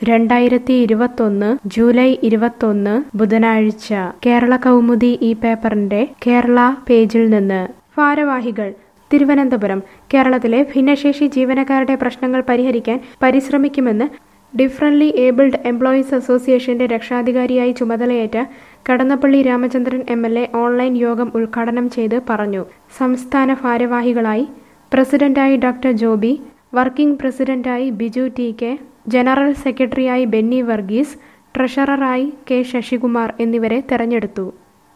2021 July 21 ബുധനാഴ്ച കേരള കൗമുദി ഈ പേപ്പറിന്റെ കേരള പേജിൽ നിന്ന് ഭാരവാഹികൾ തിരുവനന്തപുരം കേരളത്തിലെ ഭിന്നശേഷി ജീവനക്കാരുടെ പ്രശ്നങ്ങൾ പരിഹരിക്കാൻ പരിശ്രമിക്കുമെന്ന് ഡിഫറൻറ്റ്ലി ഏബിൾഡ് എംപ്ലോയീസ് അസോസിയേഷന്റെ രക്ഷാധികാരിയായി ചുമതലയേറ്റ കടന്നപ്പള്ളി രാമചന്ദ്രൻ എം.എൽ.എ. ഓൺലൈൻ യോഗം ഉദ്ഘാടനം ചെയ്ത് പറഞ്ഞു. സംസ്ഥാന ഭാരവാഹികളായി പ്രസിഡന്റായി ഡോക്ടർ ജോബി, വർക്കിംഗ് പ്രസിഡന്റായി ബിജു ടി.കെ, ജനറൽ സെക്രട്ടറിയായി ബെന്നി വർഗീസ്, ട്രഷററായി കെ. ശശികുമാർ എന്നിവരെ തെരഞ്ഞെടുത്തു.